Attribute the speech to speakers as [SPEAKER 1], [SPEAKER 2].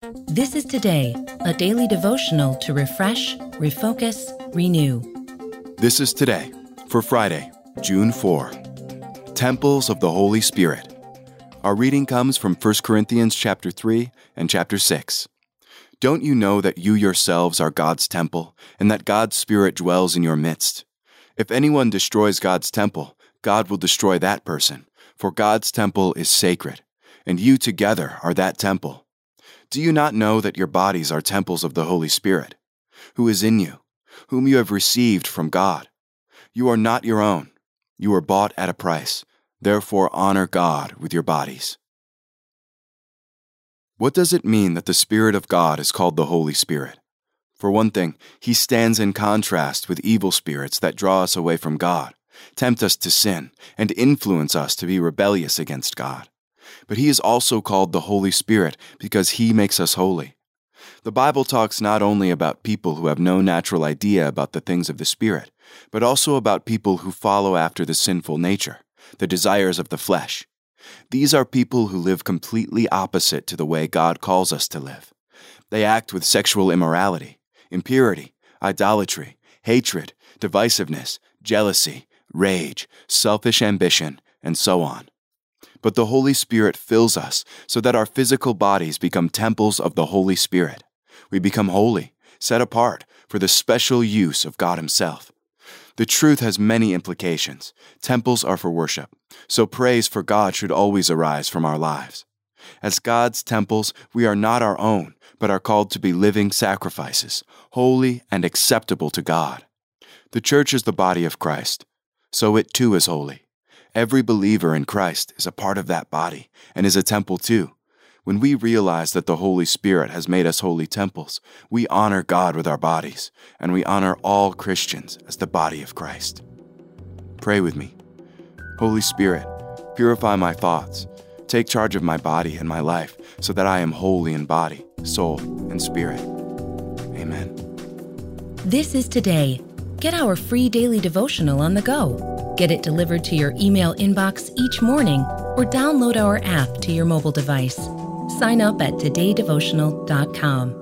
[SPEAKER 1] This is Today, a daily devotional to refresh, refocus, renew.
[SPEAKER 2] This is Today for Friday, June 4. Temples of the Holy Spirit. Our reading comes from 1 Corinthians chapter 3 and chapter 6. Don't you know that you yourselves are God's temple, and that God's Spirit dwells in your midst? If anyone destroys God's temple, God will destroy that person, for God's temple is sacred, and you together are that temple. Do you not know that your bodies are temples of the Holy Spirit, who is in you, whom you have received from God? You are not your own. You were bought at a price. Therefore honor God with your bodies. What does it mean that the Spirit of God is called the Holy Spirit? For one thing, He stands in contrast with evil spirits that draw us away from God, tempt us to sin, and influence us to be rebellious against God. But He is also called the Holy Spirit because He makes us holy. The Bible talks not only about people who have no natural idea about the things of the Spirit, but also about people who follow after the sinful nature, the desires of the flesh. These are people who live completely opposite to the way God calls us to live. They act with sexual immorality, impurity, idolatry, hatred, divisiveness, jealousy, rage, selfish ambition, and so on. But the Holy Spirit fills us so that our physical bodies become temples of the Holy Spirit. We become holy, set apart for the special use of God Himself. The truth has many implications. Temples are for worship, so praise for God should always arise from our lives. As God's temples, we are not our own, but are called to be living sacrifices, holy and acceptable to God. The church is the body of Christ, so it too is holy. Every believer in Christ is a part of that body and is a temple too. When we realize that the Holy Spirit has made us holy temples, we honor God with our bodies, and we honor all Christians as the body of Christ. Pray with me. Holy Spirit, purify my thoughts. Take charge of my body and my life so that I am holy in body, soul, and spirit. Amen.
[SPEAKER 1] This is Today. Get our free daily devotional on the go. Get it delivered to your email inbox each morning or download our app to your mobile device. Sign up at todaydevotional.com.